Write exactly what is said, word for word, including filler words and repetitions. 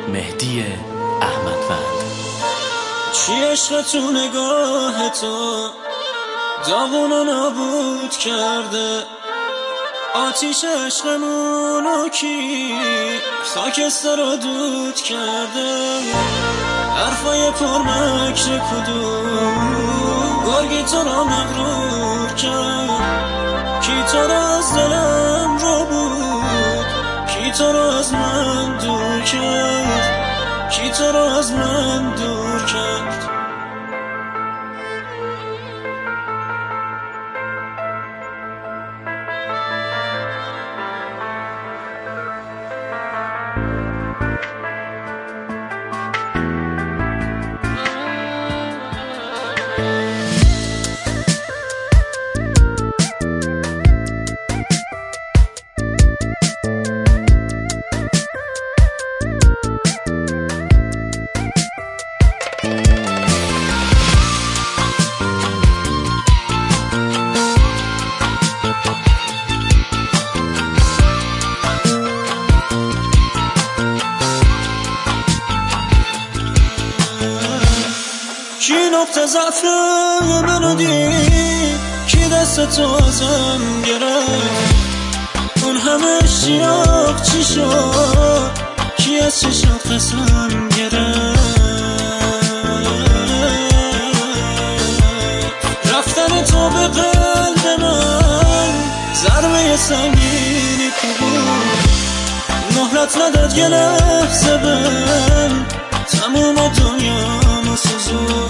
مهدی احمدوند. چی عشق تو نگاه تو داغونو نابود کرده، آتیش عشقمونو کی خاکستر رو دود کرده، حرفای پرمکر کدوم گرگی تو را مغرور کرد، کی تو را از دلم رو بود، کی تو را از من دور کرد، کی تو را از من دور کرد. کی نقطه ضعف منو دید، کی دست تو ازم گرفت، اون همه اشتیاق چی شد، کی از چشات قسم گرفت، رفتن تو به قلب من ضربه سنگینی کوبید، مهلت نداد یه لحظه بهم تموم دنیامو سوزون.